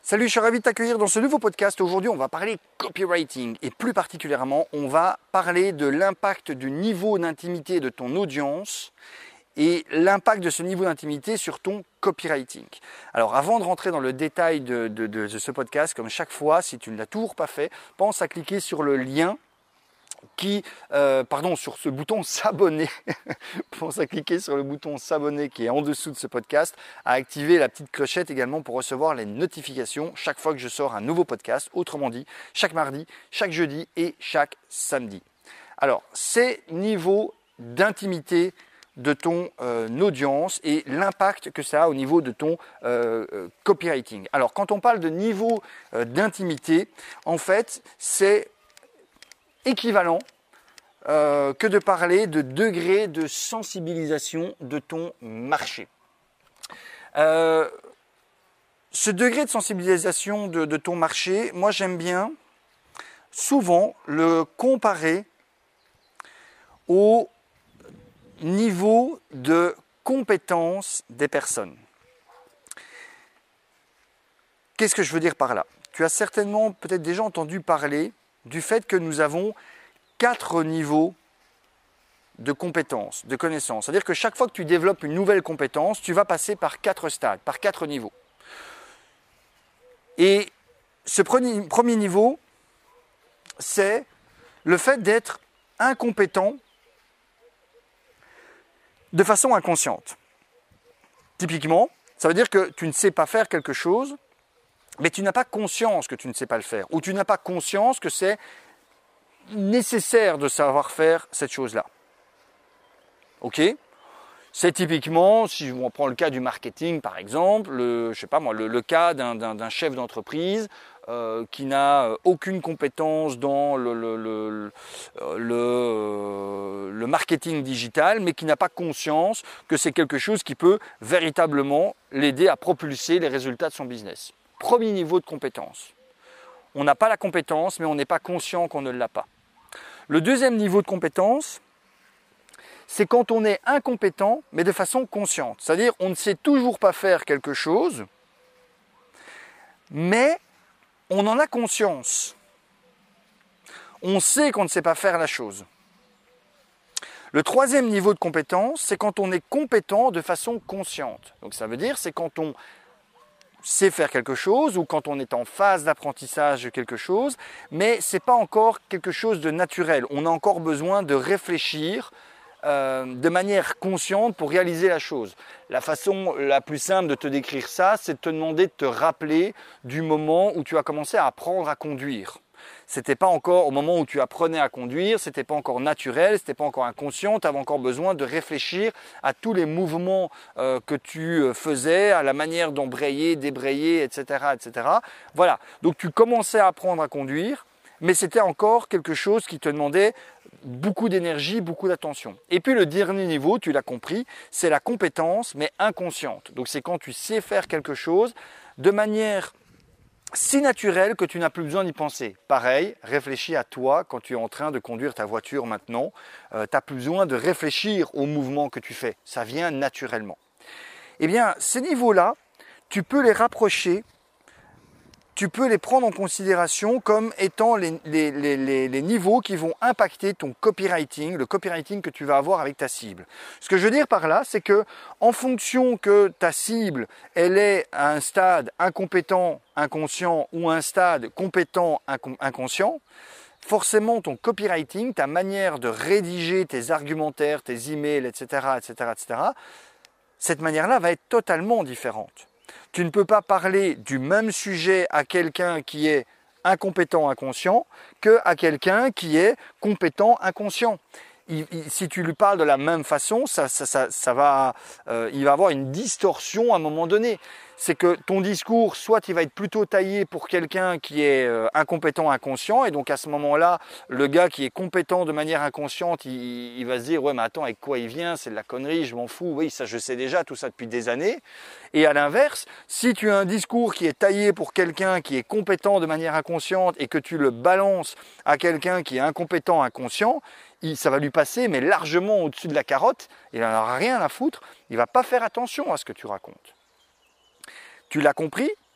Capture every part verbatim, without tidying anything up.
Salut, je suis ravi de t'accueillir dans ce nouveau podcast. Aujourd'hui, on va parler copywriting et plus particulièrement, on va parler de l'impact du niveau d'intimité de ton audience et l'impact de ce niveau d'intimité sur ton copywriting. Alors, avant de rentrer dans le détail de, de, de, de ce podcast, comme chaque fois, si tu ne l'as toujours pas fait, pense à cliquer sur le lien qui, euh, pardon, sur ce bouton s'abonner, pense à cliquer sur le bouton s'abonner qui est en dessous de ce podcast, à activer la petite clochette également pour recevoir les notifications chaque fois que je sors un nouveau podcast, autrement dit, chaque mardi, chaque jeudi et chaque samedi. Alors, ces niveaux d'intimité de ton euh, audience et l'impact que ça a au niveau de ton euh, euh, copywriting. Alors, quand on parle de niveau euh, d'intimité, en fait, c'est équivalent euh, que de parler de degré de sensibilisation de ton marché. Euh, ce degré de sensibilisation de, de ton marché, moi j'aime bien souvent le comparer au niveau de compétence des personnes. Qu'est-ce que je veux dire par là? Tu as certainement peut-être déjà entendu parler du fait que nous avons quatre niveaux de compétences, de connaissances. C'est-à-dire que chaque fois que tu développes une nouvelle compétence, tu vas passer par quatre stades, par quatre niveaux. Et ce premier niveau, c'est le fait d'être incompétent de façon inconsciente. Typiquement, ça veut dire que tu ne sais pas faire quelque chose, mais tu n'as pas conscience que tu ne sais pas le faire, ou tu n'as pas conscience que c'est nécessaire de savoir faire cette chose-là. Ok? C'est typiquement, si on prend le cas du marketing par exemple, le, je sais pas moi, le, le cas d'un, d'un, d'un chef d'entreprise euh, qui n'a aucune compétence dans le, le, le, le, le marketing digital, mais qui n'a pas conscience que c'est quelque chose qui peut véritablement l'aider à propulser les résultats de son business. Premier niveau de compétence. On n'a pas la compétence, mais on n'est pas conscient qu'on ne l'a pas. Le deuxième niveau de compétence, c'est quand on est incompétent, mais de façon consciente. C'est-à-dire, on ne sait toujours pas faire quelque chose, mais on en a conscience. On sait qu'on ne sait pas faire la chose. Le troisième niveau de compétence, c'est quand on est compétent de façon consciente. Donc ça veut dire, c'est quand on sait faire quelque chose ou quand on est en phase d'apprentissage de quelque chose, mais ce n'est pas encore quelque chose de naturel. On a encore besoin de réfléchir euh, de manière consciente pour réaliser la chose. La façon la plus simple de te décrire ça, c'est de te demander de te rappeler du moment où tu as commencé à apprendre à conduire. C'était pas encore au moment où tu apprenais à conduire, c'était pas encore naturel, c'était pas encore inconscient, tu avais encore besoin de réfléchir à tous les mouvements euh, que tu faisais, à la manière d'embrayer, débrayer, et cetera, et cetera. Voilà, donc tu commençais à apprendre à conduire, mais c'était encore quelque chose qui te demandait beaucoup d'énergie, beaucoup d'attention. Et puis le dernier niveau, tu l'as compris, c'est la compétence, mais inconsciente. Donc c'est quand tu sais faire quelque chose de manière si naturel que tu n'as plus besoin d'y penser. Pareil, réfléchis à toi quand tu es en train de conduire ta voiture maintenant. Euh, tu n'as plus besoin de réfléchir au mouvement que tu fais. Ça vient naturellement. Eh bien, ces niveaux-là, tu peux les rapprocher, tu peux les prendre en considération comme étant les, les, les, les, les niveaux qui vont impacter ton copywriting, le copywriting que tu vas avoir avec ta cible. Ce que je veux dire par là, c'est que en fonction que ta cible, elle est à un stade incompétent, inconscient ou un stade compétent, inconscient, forcément ton copywriting, ta manière de rédiger tes argumentaires, tes emails, et cetera, et cetera, et cetera, cette manière-là va être totalement différente. Tu ne peux pas parler du même sujet à quelqu'un qui est incompétent inconscient qu'à quelqu'un qui est compétent inconscient. Il, il, si tu lui parles de la même façon, ça, ça, ça, ça va, euh, il va avoir une distorsion à un moment donné. C'est que ton discours, soit il va être plutôt taillé pour quelqu'un qui est euh, incompétent, inconscient, et donc à ce moment-là, le gars qui est compétent de manière inconsciente, il, il va se dire « ouais mais attends, avec quoi il vient? C'est de la connerie, je m'en fous, oui ça je sais déjà, tout ça depuis des années ». Et à l'inverse, si tu as un discours qui est taillé pour quelqu'un qui est compétent de manière inconsciente et que tu le balances à quelqu'un qui est incompétent, inconscient, il, ça va lui passer mais largement au-dessus de la carotte, il n'en aura rien à foutre, il ne va pas faire attention à ce que tu racontes. Tu l'as compris?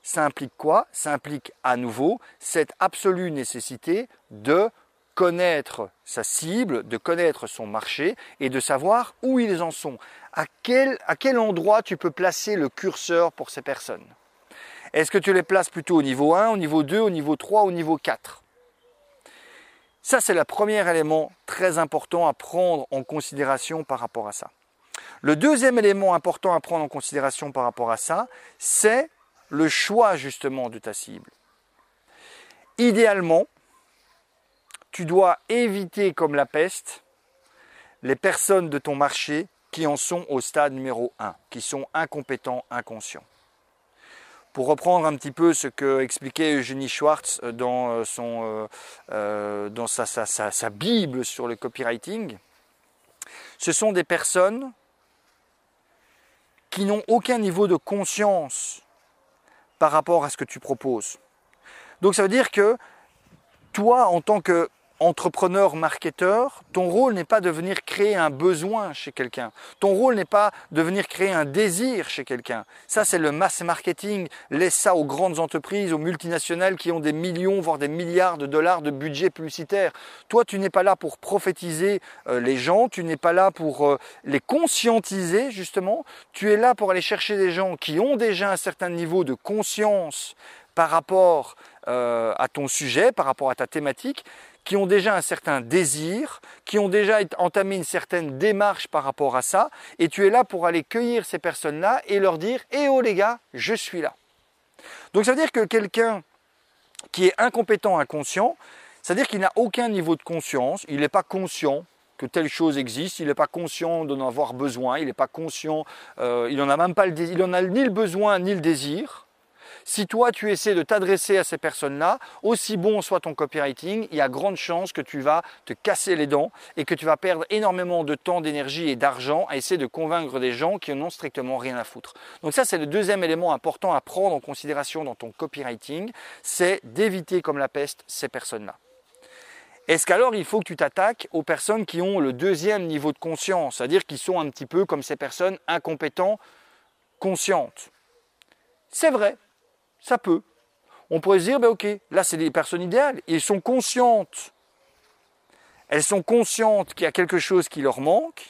ça implique quoi? Ça implique à nouveau cette absolue nécessité de connaître sa cible, de connaître son marché et de savoir où ils en sont. À quel, à quel endroit tu peux placer le curseur pour ces personnes? Est-ce que tu les places plutôt au niveau un, au niveau deux, au niveau trois, au niveau quatre? Ça, c'est le premier élément très important à prendre en considération par rapport à ça. Le deuxième élément important à prendre en considération par rapport à ça, c'est le choix justement de ta cible. Idéalement, tu dois éviter comme la peste les personnes de ton marché qui en sont au stade numéro un, qui sont incompétents, inconscients. Pour reprendre un petit peu ce que expliquait Eugénie Schwartz dans, son, euh, euh, dans sa, sa, sa, sa Bible sur le copywriting, ce sont des personnes qui n'ont aucun niveau de conscience par rapport à ce que tu proposes. Donc ça veut dire que toi, en tant que entrepreneur, marketeur, ton rôle n'est pas de venir créer un besoin chez quelqu'un. Ton rôle n'est pas de venir créer un désir chez quelqu'un. Ça, c'est le mass marketing. Laisse ça aux grandes entreprises, aux multinationales qui ont des millions, voire des milliards de dollars de budget publicitaire. Toi, tu n'es pas là pour prophétiser euh, les gens, tu n'es pas là pour euh, les conscientiser, justement. Tu es là pour aller chercher des gens qui ont déjà un certain niveau de conscience par rapport euh, à ton sujet, par rapport à ta thématique, qui ont déjà un certain désir, qui ont déjà entamé une certaine démarche par rapport à ça, et tu es là pour aller cueillir ces personnes-là et leur dire « Eh oh les gars, je suis là ». Donc ça veut dire que quelqu'un qui est incompétent, inconscient, c'est-à-dire qu'il n'a aucun niveau de conscience, il n'est pas conscient que telle chose existe, il n'est pas conscient d'en avoir besoin, il n'est pas conscient, euh, il n'en a même pas le désir, il n'en a ni le besoin ni le désir. Si toi, tu essaies de t'adresser à ces personnes-là, aussi bon soit ton copywriting, il y a grande chance que tu vas te casser les dents et que tu vas perdre énormément de temps, d'énergie et d'argent à essayer de convaincre des gens qui n'ont strictement rien à foutre. Donc ça, c'est le deuxième élément important à prendre en considération dans ton copywriting, c'est d'éviter comme la peste ces personnes-là. Est-ce qu'alors il faut que tu t'attaques aux personnes qui ont le deuxième niveau de conscience, c'est-à-dire qui sont un petit peu comme ces personnes incompétentes, conscientes? C'est vrai. Ça peut. On pourrait se dire, ben ok, là c'est des personnes idéales, elles sont conscientes. Elles sont conscientes qu'il y a quelque chose qui leur manque.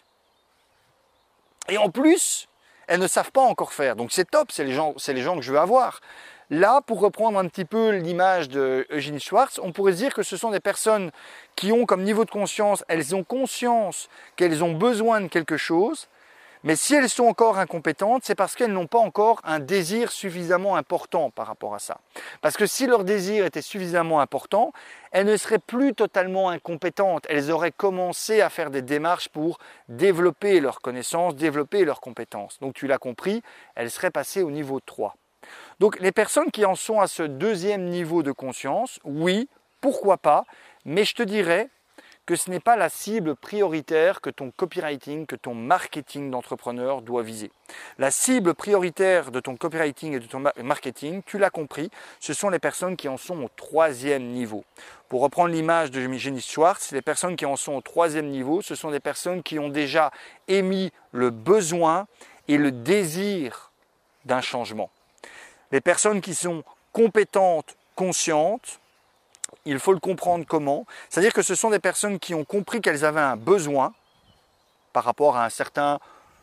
Et en plus, elles ne savent pas encore faire. Donc c'est top, c'est les gens, c'est les gens que je veux avoir. Là, pour reprendre un petit peu l'image de Eugénie Schwartz, on pourrait se dire que ce sont des personnes qui ont comme niveau de conscience, elles ont conscience qu'elles ont besoin de quelque chose. Mais si elles sont encore incompétentes, c'est parce qu'elles n'ont pas encore un désir suffisamment important par rapport à ça. Parce que si leur désir était suffisamment important, elles ne seraient plus totalement incompétentes. Elles auraient commencé à faire des démarches pour développer leurs connaissances, développer leurs compétences. Donc tu l'as compris, elles seraient passées au niveau trois. Donc les personnes qui en sont à ce deuxième niveau de conscience, oui, pourquoi pas, mais je te dirais que ce n'est pas la cible prioritaire que ton copywriting, que ton marketing d'entrepreneur doit viser. La cible prioritaire de ton copywriting et de ton marketing, tu l'as compris, ce sont les personnes qui en sont au troisième niveau. Pour reprendre l'image de Eugénie Schwartz, les personnes qui en sont au troisième niveau, ce sont des personnes qui ont déjà émis le besoin et le désir d'un changement. Les personnes qui sont compétentes, conscientes, il faut le comprendre comment. C'est-à-dire que ce sont des personnes qui ont compris qu'elles avaient un besoin par rapport à un certain,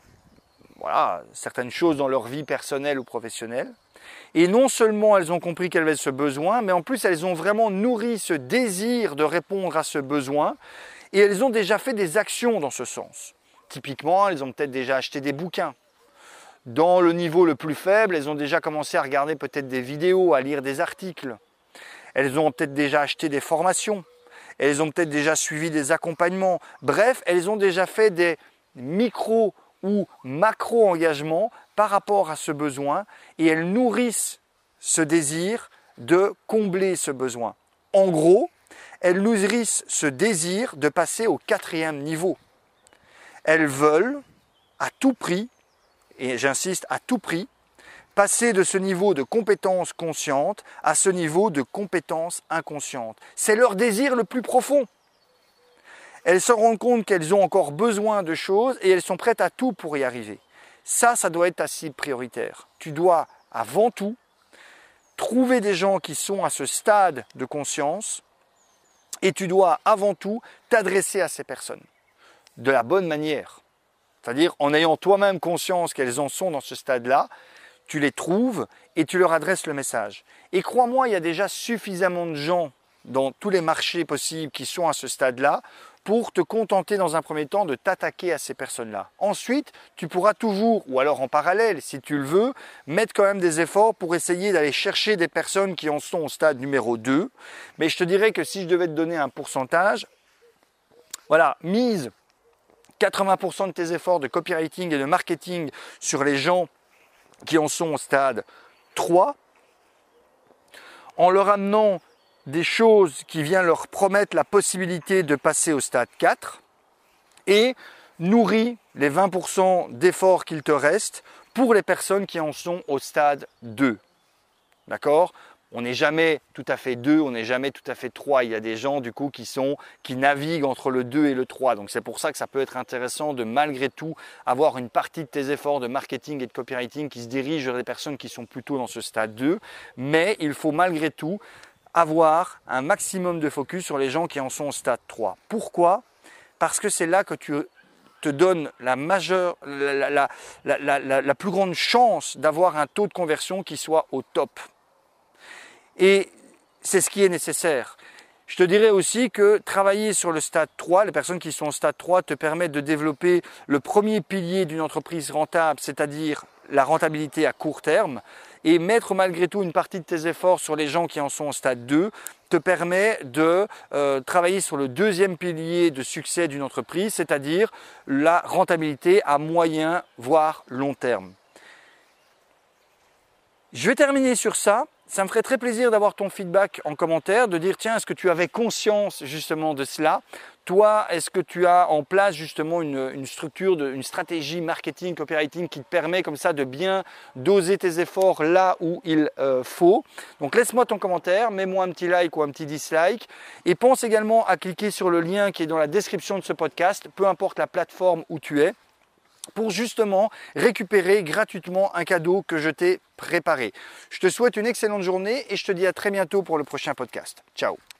voilà, certaines choses dans leur vie personnelle ou professionnelle. Et non seulement elles ont compris qu'elles avaient ce besoin, mais en plus elles ont vraiment nourri ce désir de répondre à ce besoin et elles ont déjà fait des actions dans ce sens. Typiquement, elles ont peut-être déjà acheté des bouquins. Dans le niveau le plus faible, elles ont déjà commencé à regarder peut-être des vidéos, à lire des articles. Elles ont peut-être déjà acheté des formations, elles ont peut-être déjà suivi des accompagnements. Bref, elles ont déjà fait des micro ou macro engagements par rapport à ce besoin et elles nourrissent ce désir de combler ce besoin. En gros, elles nourrissent ce désir de passer au quatrième niveau. Elles veulent à tout prix, et j'insiste à tout prix, passer de ce niveau de compétence consciente à ce niveau de compétence inconsciente. C'est leur désir le plus profond. Elles se rendent compte qu'elles ont encore besoin de choses et elles sont prêtes à tout pour y arriver. Ça, ça doit être ta cible prioritaire. Tu dois, avant tout, trouver des gens qui sont à ce stade de conscience et tu dois avant tout t'adresser à ces personnes de la bonne manière. C'est-à-dire en ayant toi-même conscience qu'elles en sont dans ce stade-là, tu les trouves et tu leur adresses le message. Et crois-moi, il y a déjà suffisamment de gens dans tous les marchés possibles qui sont à ce stade-là pour te contenter dans un premier temps de t'attaquer à ces personnes-là. Ensuite, tu pourras toujours, ou alors en parallèle, si tu le veux, mettre quand même des efforts pour essayer d'aller chercher des personnes qui en sont au stade numéro deux. Mais je te dirais que si je devais te donner un pourcentage, voilà, mise quatre-vingts pour cent de tes efforts de copywriting et de marketing sur les gens qui en sont au stade trois, en leur amenant des choses qui viennent leur promettre la possibilité de passer au stade quatre et nourris les vingt pour cent d'efforts qu'il te reste pour les personnes qui en sont au stade deux. D'accord ? On n'est jamais tout à fait deux, on n'est jamais tout à fait trois. Il y a des gens du coup qui sont qui naviguent entre le deux et le trois. Donc c'est pour ça que ça peut être intéressant de malgré tout avoir une partie de tes efforts de marketing et de copywriting qui se dirigent vers des personnes qui sont plutôt dans ce stade deux. Mais il faut malgré tout avoir un maximum de focus sur les gens qui en sont au stade trois. Pourquoi ? Parce que c'est là que tu te donnes la majeure, la, la, la, la, la, la plus grande chance d'avoir un taux de conversion qui soit au top. Et c'est ce qui est nécessaire. Je te dirais aussi que travailler sur le stade trois, les personnes qui sont au stade trois te permettent de développer le premier pilier d'une entreprise rentable, c'est-à-dire la rentabilité à court terme, et mettre malgré tout une partie de tes efforts sur les gens qui en sont au stade deux te permet de euh, travailler sur le deuxième pilier de succès d'une entreprise, c'est-à-dire la rentabilité à moyen voire long terme. Je vais terminer sur ça. Ça me ferait très plaisir d'avoir ton feedback en commentaire, de dire tiens, est-ce que tu avais conscience justement de cela ? Toi, est-ce que tu as en place justement une, une structure, de, une stratégie marketing, copywriting qui te permet comme ça de bien doser tes efforts là où il euh, faut ? Donc laisse-moi ton commentaire, mets-moi un petit like ou un petit dislike et pense également à cliquer sur le lien qui est dans la description de ce podcast, peu importe la plateforme où tu es, pour justement récupérer gratuitement un cadeau que je t'ai préparé. Je te souhaite une excellente journée et je te dis à très bientôt pour le prochain podcast. Ciao.